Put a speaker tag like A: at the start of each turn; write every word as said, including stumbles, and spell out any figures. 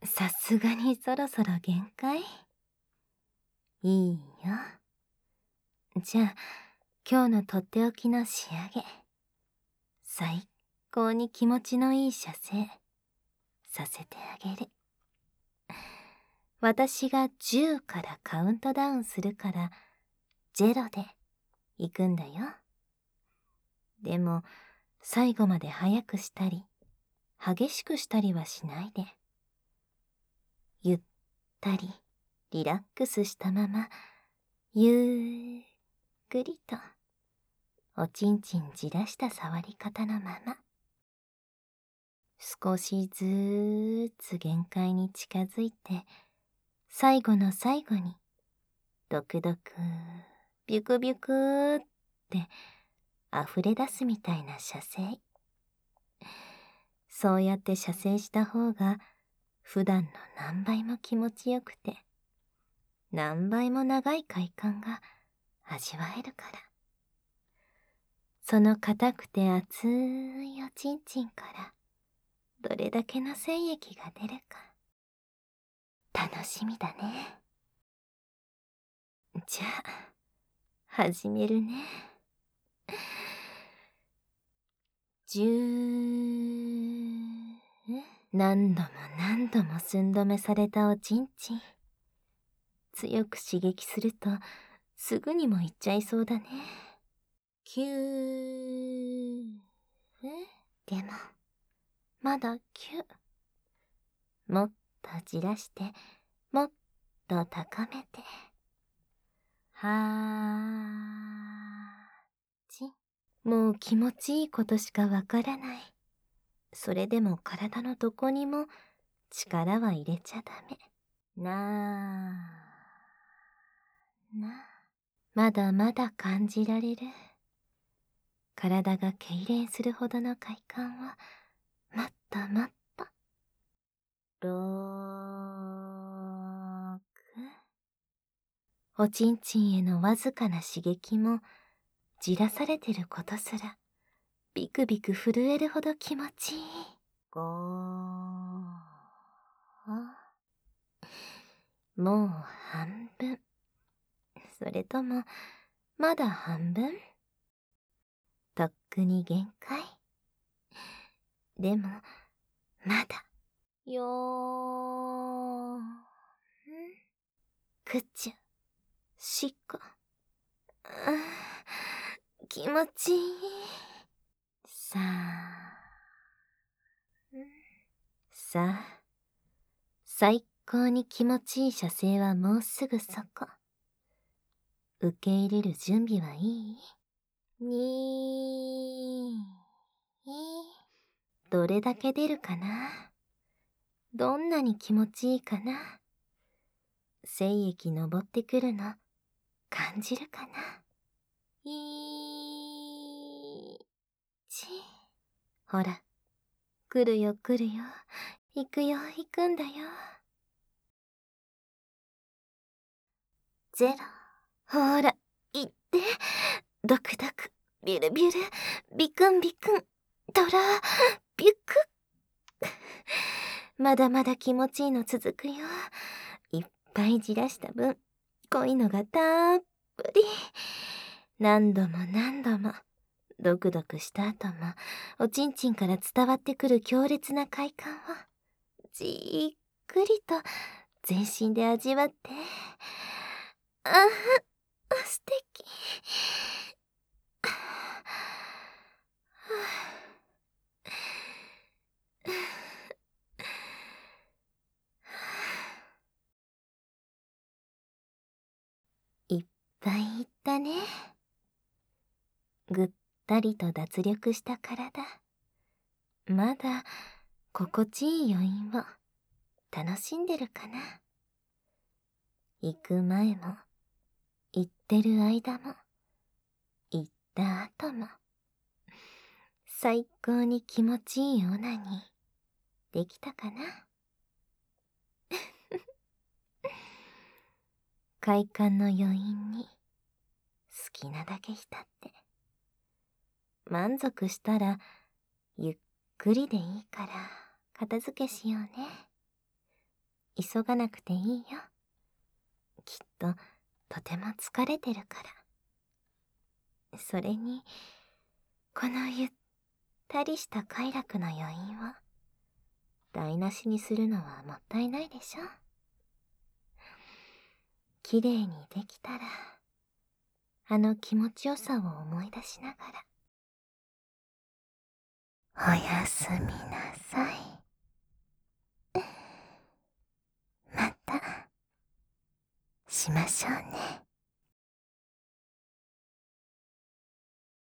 A: さすがにそろそろ限界？いいよ。じゃあ、今日のとっておきの仕上げ。最高に気持ちのいい射精、させてあげる。私がじゅうからカウントダウンするから、ゼロで行くんだよ。でも、最後まで早くしたり、激しくしたりはしないで。ゆったり、リラックスしたまま、ゆっくりと、おちんちんじらした触り方のまま。少しずーつ限界に近づいて、最後の最後に、ドクドク、ビュクビュクーって溢れ出すみたいな射精。そうやって射精した方が、普段の何倍も気持ちよくて、何倍も長い快感が味わえるから。その硬くて熱いおちんちんから、どれだけの精液が出るか、楽しみだね。じゃあ、始めるね。じゅー何度も何度も寸止めされたおちんちん。強く刺激すると、すぐにもいっちゃいそうだね。きゅー。でも、まだきゅ。もっとじらして、もっと高めて。はーち。もう気持ちいいことしかわからない。それでも体のどこにも力は入れちゃダメ。なーな。まだまだ感じられる。体が痙攣するほどの快感を、もっともっと。ろーく。おちんちんへのわずかな刺激も、じらされてることすら、ビクビク震えるほど気持ちいい。ごー。もう半分。それとも、まだ半分？とっくに限界。でも、まだ。よーん。くちゅ、しっこ。気持ちいい。さあ。さあ。最高に気持ちいい射精はもうすぐそこ。受け入れる準備はいい？にー。どれだけ出るかな？どんなに気持ちいいかな？精液昇ってくるの感じるかな？いち。ほら、来るよ来るよ。行くよ行くんだよ。ゼロ。ほら、行って。ドクドク、ビュルビュル、ビクンビクン、トラ、ビュク。まだまだ気持ちいいの続くよ。いっぱいじらした分、濃いのがたっぷり。何度も何度も、ドクドクした後も、おちんちんから伝わってくる強烈な快感を、じっくりと全身で味わって。ああ、素敵。いっぱいいったね。ぐったりと脱力した体。まだ心地いい余韻を楽しんでるかな。行く前も、行ってる間も、行った後も、最高に気持ちいいオナにできたかな。快感の余韻に好きなだけ浸って。満足したらゆっくりでいいから片付けしようね。 急がなくていいよ。きっととても疲れてるから。それに、このゆったりした快楽の余韻を台無しにするのはもったいないでしょ。きれいにできたら、あの気持ちよさを思い出しながら、おやすみなさい。またしましょうね。